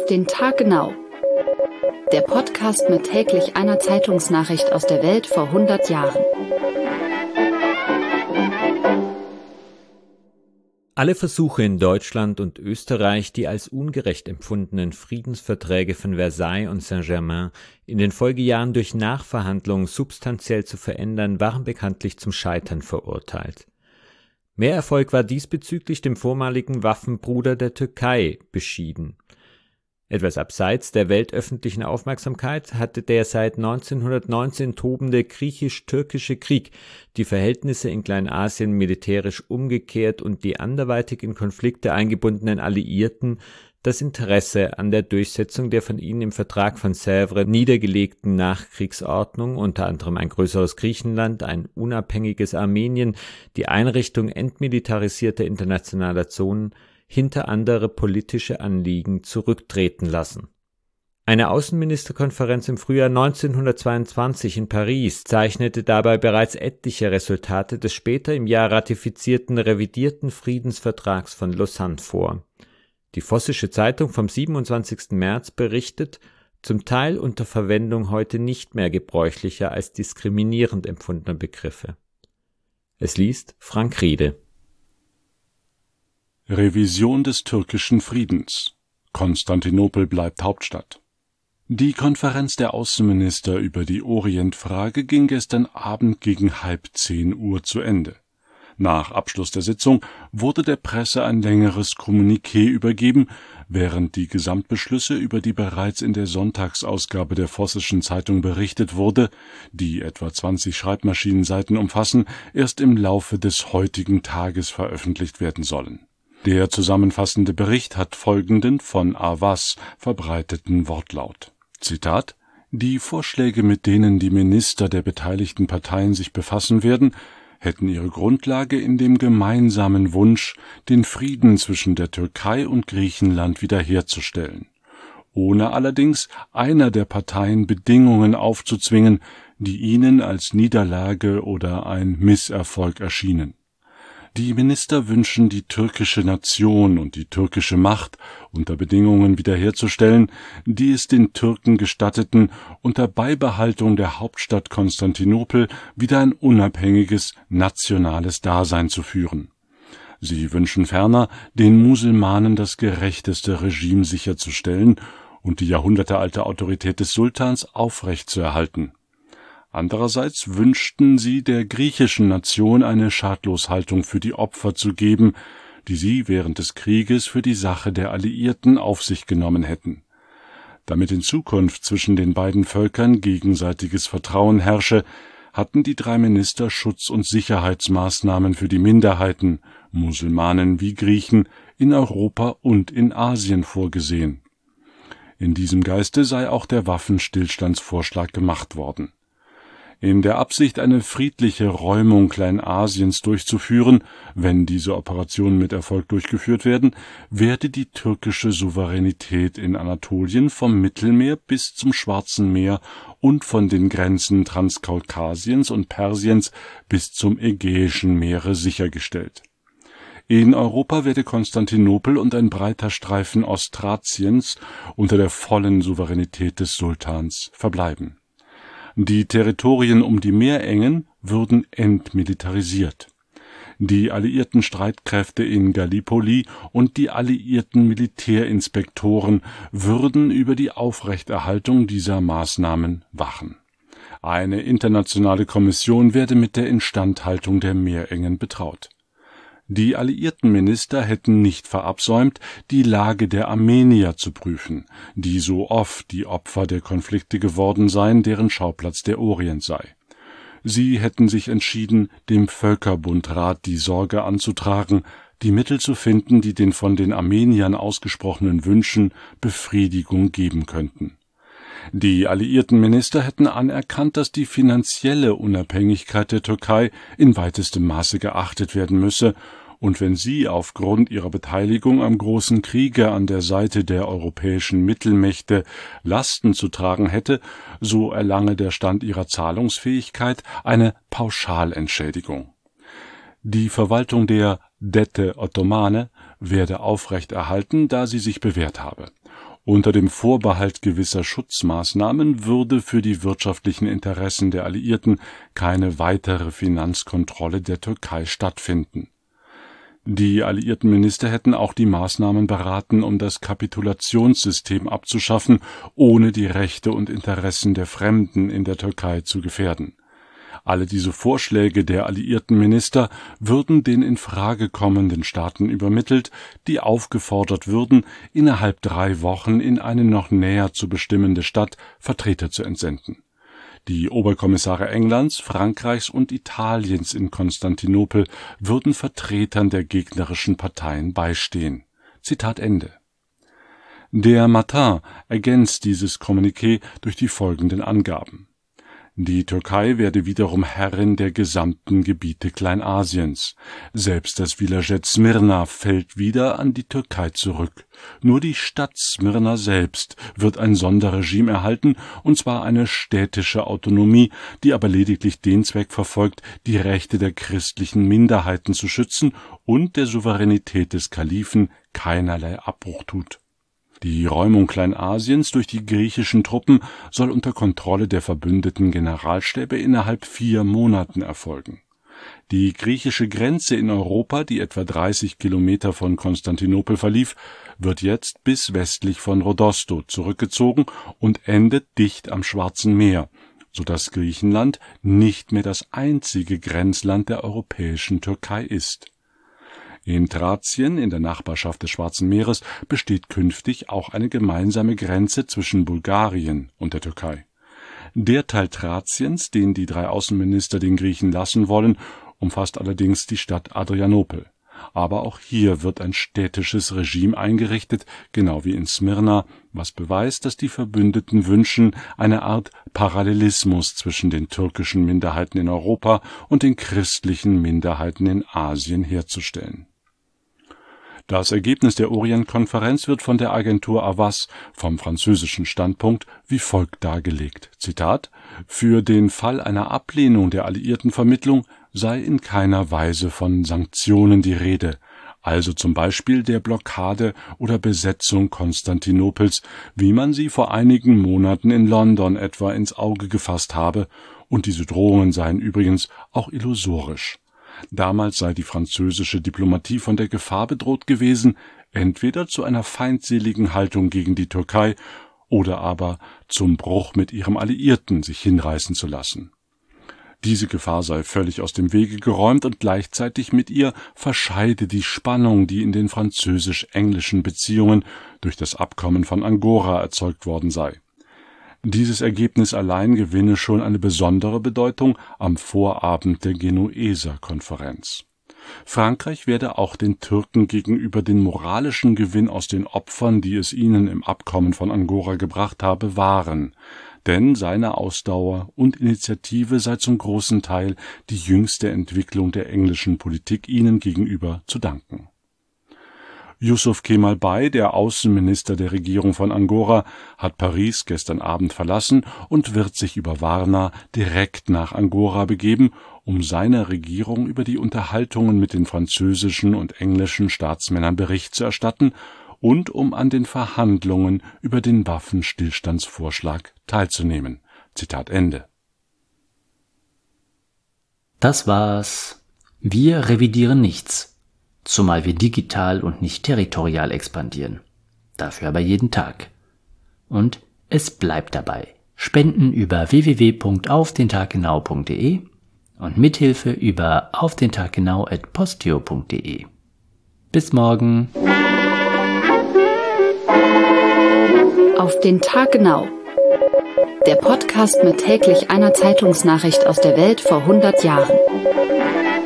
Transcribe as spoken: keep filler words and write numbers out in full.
Auf den Tag genau. Der Podcast mit täglich einer Zeitungsnachricht aus der Welt vor hundert Jahren. Alle Versuche in Deutschland und Österreich, die als ungerecht empfundenen Friedensverträge von Versailles und Saint-Germain in den Folgejahren durch Nachverhandlungen substanziell zu verändern, waren bekanntlich zum Scheitern verurteilt. Mehr Erfolg war diesbezüglich dem vormaligen Waffenbruder der Türkei beschieden. Etwas abseits der weltöffentlichen Aufmerksamkeit hatte der seit neunzehnhundertneunzehn tobende griechisch-türkische Krieg die Verhältnisse in Kleinasien militärisch umgekehrt und die anderweitig in Konflikte eingebundenen Alliierten das Interesse an der Durchsetzung der von ihnen im Vertrag von Sèvres niedergelegten Nachkriegsordnung, unter anderem ein größeres Griechenland, ein unabhängiges Armenien, die Einrichtung entmilitarisierter internationaler Zonen, hinter andere politische Anliegen zurücktreten lassen. Eine Außenministerkonferenz im Frühjahr neunzehnhundertzweiundzwanzig in Paris zeichnete dabei bereits etliche Resultate des später im Jahr ratifizierten revidierten Friedensvertrags von Lausanne vor. Die Vossische Zeitung vom siebenundzwanzigsten März berichtet, zum Teil unter Verwendung heute nicht mehr gebräuchlicher als diskriminierend empfundener Begriffe. Es liest Frank Riede. Revision des türkischen Friedens. Konstantinopel bleibt Hauptstadt. Die Konferenz der Außenminister über die Orientfrage ging gestern Abend gegen halb zehn Uhr zu Ende. Nach Abschluss der Sitzung wurde der Presse ein längeres Kommuniqué übergeben, während die Gesamtbeschlüsse, über die bereits in der Sonntagsausgabe der Vossischen Zeitung berichtet wurde, die etwa zwanzig Schreibmaschinenseiten umfassen, erst im Laufe des heutigen Tages veröffentlicht werden sollen. Der zusammenfassende Bericht hat folgenden von Avaaz verbreiteten Wortlaut. Zitat: Die Vorschläge, mit denen die Minister der beteiligten Parteien sich befassen werden, hätten ihre Grundlage in dem gemeinsamen Wunsch, den Frieden zwischen der Türkei und Griechenland wiederherzustellen, ohne allerdings einer der Parteien Bedingungen aufzuzwingen, die ihnen als Niederlage oder ein Misserfolg erschienen. Die Minister wünschen, die türkische Nation und die türkische Macht unter Bedingungen wiederherzustellen, die es den Türken gestatteten, unter Beibehaltung der Hauptstadt Konstantinopel wieder ein unabhängiges, nationales Dasein zu führen. Sie wünschen ferner, den Muselmanen das gerechteste Regime sicherzustellen und die jahrhundertealte Autorität des Sultans aufrechtzuerhalten. Andererseits wünschten sie der griechischen Nation eine Schadloshaltung für die Opfer zu geben, die sie während des Krieges für die Sache der Alliierten auf sich genommen hätten. Damit in Zukunft zwischen den beiden Völkern gegenseitiges Vertrauen herrsche, hatten die drei Minister Schutz- und Sicherheitsmaßnahmen für die Minderheiten, Muselmanen wie Griechen, in Europa und in Asien vorgesehen. In diesem Geiste sei auch der Waffenstillstandsvorschlag gemacht worden. In der Absicht, eine friedliche Räumung Kleinasiens durchzuführen, wenn diese Operationen mit Erfolg durchgeführt werden, werde die türkische Souveränität in Anatolien vom Mittelmeer bis zum Schwarzen Meer und von den Grenzen Transkaukasiens und Persiens bis zum Ägäischen Meere sichergestellt. In Europa werde Konstantinopel und ein breiter Streifen Ostthraciens unter der vollen Souveränität des Sultans verbleiben. Die Territorien um die Meerengen würden entmilitarisiert. Die alliierten Streitkräfte in Gallipoli und die alliierten Militärinspektoren würden über die Aufrechterhaltung dieser Maßnahmen wachen. Eine internationale Kommission werde mit der Instandhaltung der Meerengen betraut. Die alliierten Minister hätten nicht verabsäumt, die Lage der Armenier zu prüfen, die so oft die Opfer der Konflikte geworden seien, deren Schauplatz der Orient sei. Sie hätten sich entschieden, dem Völkerbundrat die Sorge anzutragen, die Mittel zu finden, die den von den Armeniern ausgesprochenen Wünschen Befriedigung geben könnten. Die alliierten Minister hätten anerkannt, dass die finanzielle Unabhängigkeit der Türkei in weitestem Maße geachtet werden müsse, und wenn sie aufgrund ihrer Beteiligung am großen Kriege an der Seite der europäischen Mittelmächte Lasten zu tragen hätte, so erlange der Stand ihrer Zahlungsfähigkeit eine Pauschalentschädigung. Die Verwaltung der Dette Ottomane werde aufrechterhalten, da sie sich bewährt habe. Unter dem Vorbehalt gewisser Schutzmaßnahmen würde für die wirtschaftlichen Interessen der Alliierten keine weitere Finanzkontrolle der Türkei stattfinden. Die alliierten Minister hätten auch die Maßnahmen beraten, um das Kapitulationssystem abzuschaffen, ohne die Rechte und Interessen der Fremden in der Türkei zu gefährden. Alle diese Vorschläge der alliierten Minister würden den in Frage kommenden Staaten übermittelt, die aufgefordert würden, innerhalb drei Wochen in eine noch näher zu bestimmende Stadt Vertreter zu entsenden. Die Oberkommissare Englands, Frankreichs und Italiens in Konstantinopel würden Vertretern der gegnerischen Parteien beistehen. Zitat Ende. Der Matin ergänzt dieses Kommuniqué durch die folgenden Angaben. Die Türkei werde wiederum Herrin der gesamten Gebiete Kleinasiens. Selbst das Vilaget Smyrna fällt wieder an die Türkei zurück. Nur die Stadt Smyrna selbst wird ein Sonderregime erhalten, und zwar eine städtische Autonomie, die aber lediglich den Zweck verfolgt, die Rechte der christlichen Minderheiten zu schützen und der Souveränität des Kalifen keinerlei Abbruch tut. Die Räumung Kleinasiens durch die griechischen Truppen soll unter Kontrolle der verbündeten Generalstäbe innerhalb vier Monaten erfolgen. Die griechische Grenze in Europa, die etwa dreißig Kilometer von Konstantinopel verlief, wird jetzt bis westlich von Rodosto zurückgezogen und endet dicht am Schwarzen Meer, sodass Griechenland nicht mehr das einzige Grenzland der europäischen Türkei ist. In Thrazien, in der Nachbarschaft des Schwarzen Meeres, besteht künftig auch eine gemeinsame Grenze zwischen Bulgarien und der Türkei. Der Teil Thraziens, den die drei Außenminister den Griechen lassen wollen, umfasst allerdings die Stadt Adrianopel. Aber auch hier wird ein städtisches Regime eingerichtet, genau wie in Smyrna, was beweist, dass die Verbündeten wünschen, eine Art Parallelismus zwischen den türkischen Minderheiten in Europa und den christlichen Minderheiten in Asien herzustellen. Das Ergebnis der Orientkonferenz wird von der Agentur Havas vom französischen Standpunkt wie folgt dargelegt. Zitat: Für den Fall einer Ablehnung der alliierten Vermittlung sei in keiner Weise von Sanktionen die Rede, also zum Beispiel der Blockade oder Besetzung Konstantinopels, wie man sie vor einigen Monaten in London etwa ins Auge gefasst habe, und diese Drohungen seien übrigens auch illusorisch. Damals sei die französische Diplomatie von der Gefahr bedroht gewesen, entweder zu einer feindseligen Haltung gegen die Türkei oder aber zum Bruch mit ihrem Alliierten sich hinreißen zu lassen. Diese Gefahr sei völlig aus dem Wege geräumt und gleichzeitig mit ihr verscheide die Spannung, die in den französisch-englischen Beziehungen durch das Abkommen von Angora erzeugt worden sei. Dieses Ergebnis allein gewinne schon eine besondere Bedeutung am Vorabend der Genueser Konferenz. Frankreich werde auch den Türken gegenüber den moralischen Gewinn aus den Opfern, die es ihnen im Abkommen von Angora gebracht habe, wahren, denn seine Ausdauer und Initiative sei zum großen Teil die jüngste Entwicklung der englischen Politik ihnen gegenüber zu danken. Yusuf Kemal Bey, der Außenminister der Regierung von Angora, hat Paris gestern Abend verlassen und wird sich über Varna direkt nach Angora begeben, um seiner Regierung über die Unterhaltungen mit den französischen und englischen Staatsmännern Bericht zu erstatten und um an den Verhandlungen über den Waffenstillstandsvorschlag teilzunehmen. Zitat Ende. Das war's. Wir revidieren nichts. Zumal wir digital und nicht territorial expandieren. Dafür aber jeden Tag. Und es bleibt dabei. Spenden über w w w punkt auf den tag genau punkt de und Mithilfe über auf den tag genau at posteo punkt de. Bis morgen. Auf den Tag genau. Der Podcast mit täglich einer Zeitungsnachricht aus der Welt vor hundert Jahren.